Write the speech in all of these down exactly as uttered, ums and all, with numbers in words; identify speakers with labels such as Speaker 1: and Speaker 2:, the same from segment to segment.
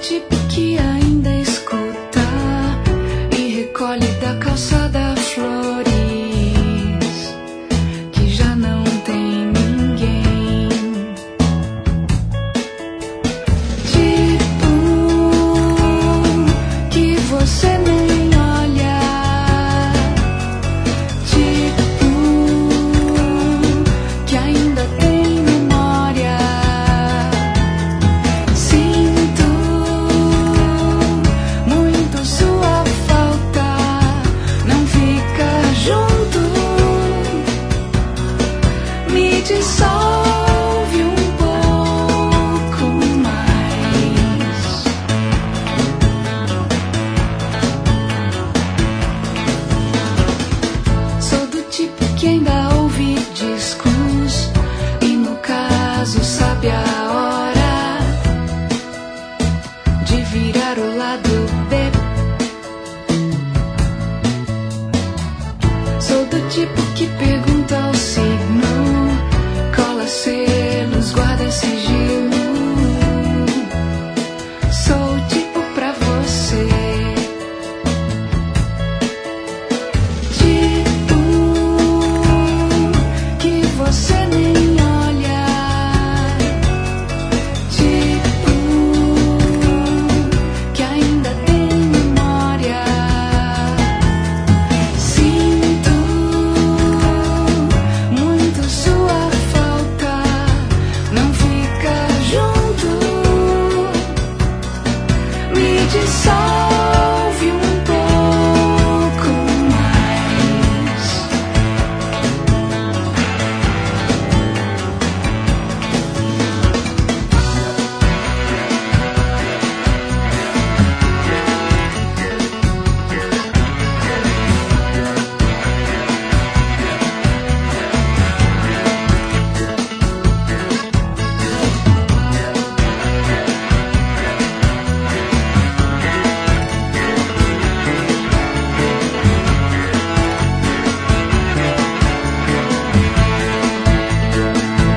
Speaker 1: tipo que ainda escuta e recolhe da calçada flores que já não tem ninguém. Tipo que você nem olha. Tipo que ainda tem memória. Sinto muito sua falta. Não fica junto. Me dissolve um pouco mais. Sou do tipo que ainda ouve discos e no caso sabe a hora de virar o lado B. Sou do tipo que pergunta o signo, cola selos, guarda sigilo. Sou o tipo pra você. Tipo que você nem olha. Tipo que ainda tem memória. Sinto muito sua falta. Não fica junto. Me dissolve um pouco mais.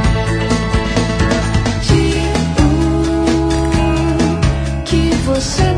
Speaker 1: Tipo que você